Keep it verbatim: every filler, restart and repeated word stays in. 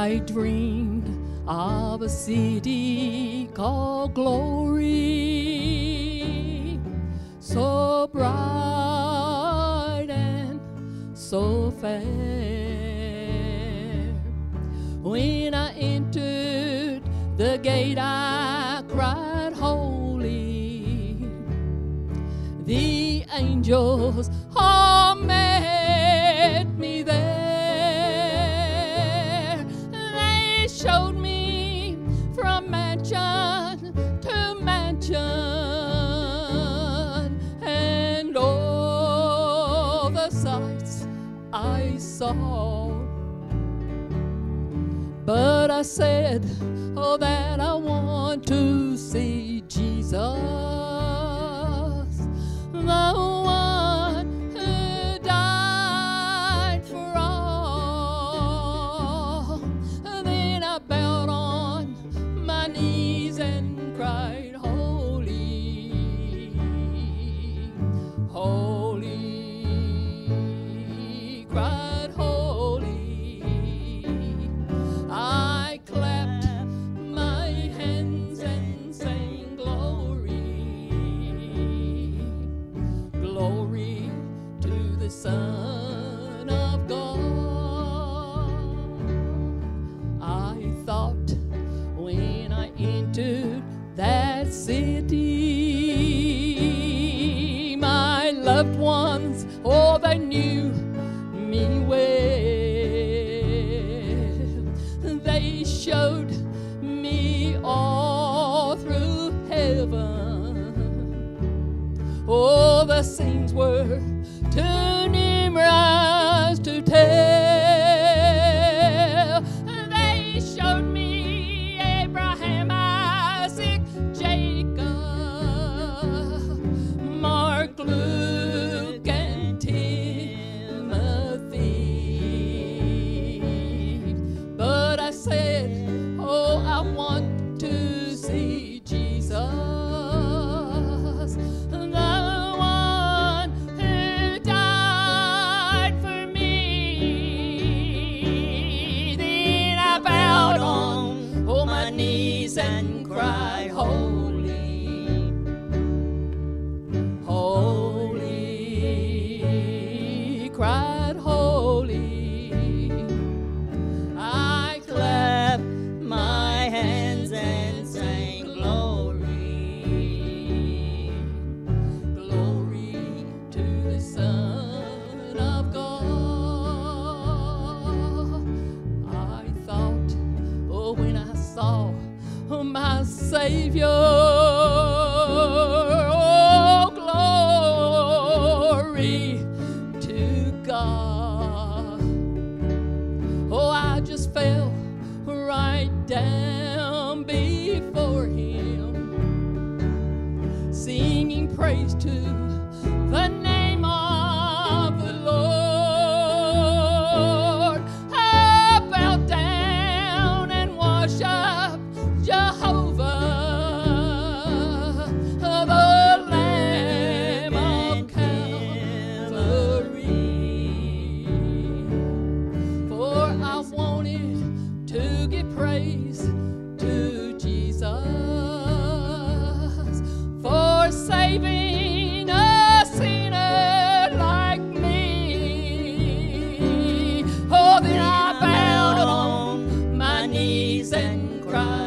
I dreamed of a city called Glory, so bright and so fair. When I entered the gate, I cried, holy. The angels all met me there. They showed me from mansion to mansion, and all the sights I saw. But I said, oh, that I want to see Jesus, the one who died for all. Then I bowed on my knees and cried, holy, holy, cried holy. I clapped my hands and sang glory, glory to the Son of God. I thought when I entered that city, my loved ones, oh, they knew me well. They showed me all through heaven. Oh, the scenes were too numerous to tell. They showed me Abraham, Isaac, Jacob, Mark, Luke, and Timothy. But I said, oh, I want to see Jesus, the one who died for me. Then I bowed on oh, my knees and cried, holy, holy, cried holy. I clapped my hands and sang glory, glory to the Son of God. I thought, oh, when I saw my Savior, oh, glory to God. Oh, I just fell right down before Him, singing praise to the name of the Lord. I bowed down and worshiped Jehovah, the Lamb of Calvary. For I wanted to give praise to Jesus for saving a sinner like me. Oh, then I bowed on my knees and cried,